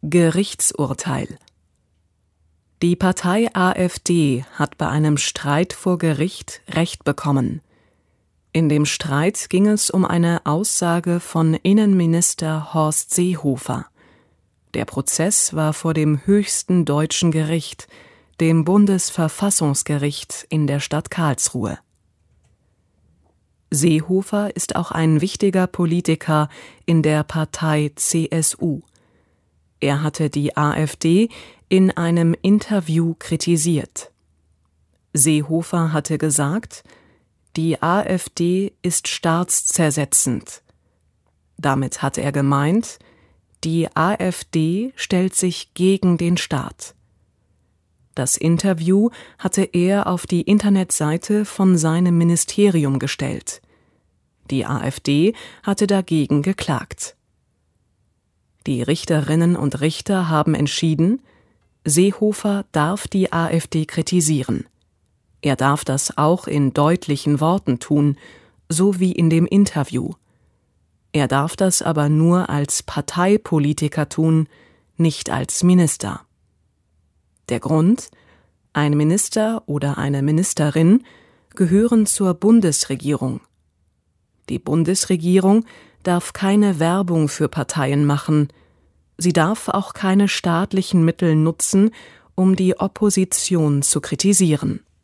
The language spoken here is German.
Gerichtsurteil. Die Partei AfD hat bei einem Streit vor Gericht Recht bekommen. In dem Streit ging es um eine Aussage von Innenminister Horst Seehofer. Der Prozess war vor dem höchsten deutschen Gericht, dem Bundesverfassungsgericht in der Stadt Karlsruhe. Seehofer ist auch ein wichtiger Politiker in der Partei CSU. Er hatte die AfD in einem Interview kritisiert. Seehofer hatte gesagt, die AfD ist staatszersetzend. Damit hatte er gemeint, die AfD stellt sich gegen den Staat. Das Interview hatte er auf die Internetseite von seinem Ministerium gestellt. Die AfD hatte dagegen geklagt. Die Richterinnen und Richter haben entschieden, Seehofer darf die AfD kritisieren. Er darf das auch in deutlichen Worten tun, so wie in dem Interview. Er darf das aber nur als Parteipolitiker tun, nicht als Minister. Der Grund: Ein Minister oder eine Ministerin gehören zur Bundesregierung. Die Bundesregierung darf keine Werbung für Parteien machen. Sie darf auch keine staatlichen Mittel nutzen, um die Opposition zu kritisieren.